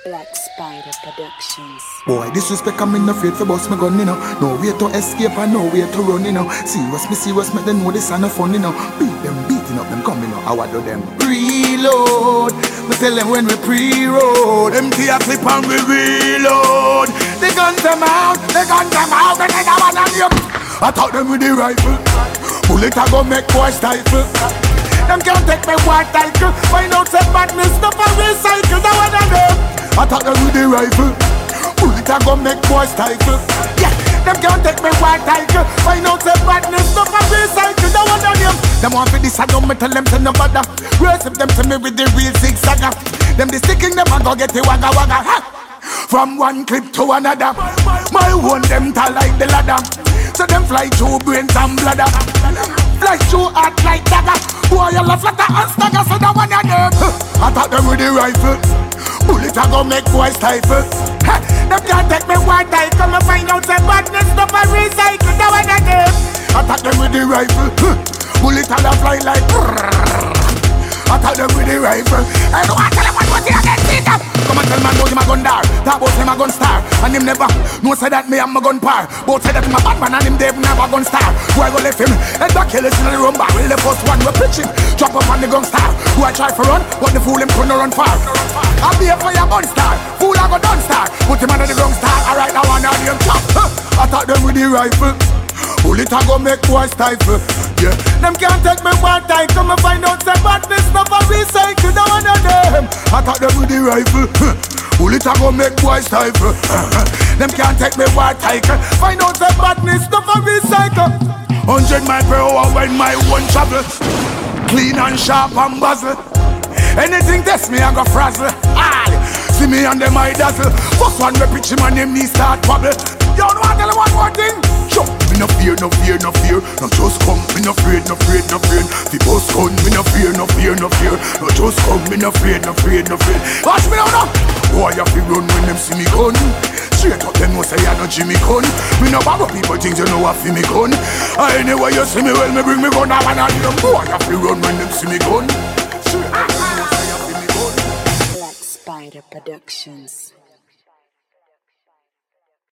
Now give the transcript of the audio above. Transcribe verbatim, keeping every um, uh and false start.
Black Spider Productions. Boy, disrespect, I'm in afraid for bust my gun, you know. No way to escape and no way to run, you know. Serious, me serious, make them know this ain't no fun, you know. Beat them, beating up them, coming up, how I do them. Reload, we tell them when we pre-road. Empty a clip and we reload. The guns them out, the guns them out, and then I want them. I thought them with the rifle. Bullet I go make boy stifle. Them can't take me white title. Find out say badness, stuff and recycle. That one of them. I thought them with the rifle. Bullet I go make boy stifle. Yeah, them can't take me white title. Find out say badness, stuff and recycle. That one of them. Them want for this, I don't me tell them say no bother. Race up them to me with the real zigzagger. Them the sticking them and go get the wagga wagga. Ha! From one clip to another. My one them tall like the ladder. So them fly through brains and bladder. Fly through heart like dagger. Boy, you love flatter and stagger, so that one you them. I thought them with the rifle. Bullet I go make boy stifle. Ha, them can't take me one time. Come and find out say badness stuff and recycle. That one you them. I thought them with the rifle. Bullet I fly like brrrr. I thought them with the rifle. I don't want to tell them what was here against it. Come and tell man know him a gun dar. Talk about him a gun star. And him never no say that me am a gun par. Both say that him a bad man and him Dave never gun star. Who I go left him? Head back kill us in the room bar. Well the first one we pitch him. Drop up on the gun star. Who I try for run, but the fool him couldn't run far. I'll be a for your gun star. Fool I go done star. Put him under the gun star. Alright now one of them chop. I thought them with the rifle. Bullet I go make boy stifle. Yeah, them can't take me one time. Come and find out say badness stuff and recycle. That one of them. I thought them with the rifle. Bullet I go make boy stifle. Them can't take me one time. Find out say badness stuff and recycle. Hundred mile per hour when my one travel. Clean and sharp and buzzle. Anything test me I go frazzle. Aye, see me and them I dazzle. First one we pitch him and them knee start wobble. You know what I tell you one more thing? Sure. Me no fear, no fear, no fear. No just come, me no afraid, no afraid, no afraid. The boss gun, me no fear, no fear, no fear. No just come, me no afraid, no afraid, no afraid. Watch me now, now. Boy, I feel run when them see me gun. Straight up them no say I no Jimmy gun. Me no bother people think you know I feel me gun. Anyway you see me well, me bring me gun. I wanna hear them. Boy, I feel run when them see me gun. Straight up them no say I feel me gun. Black Spider Productions.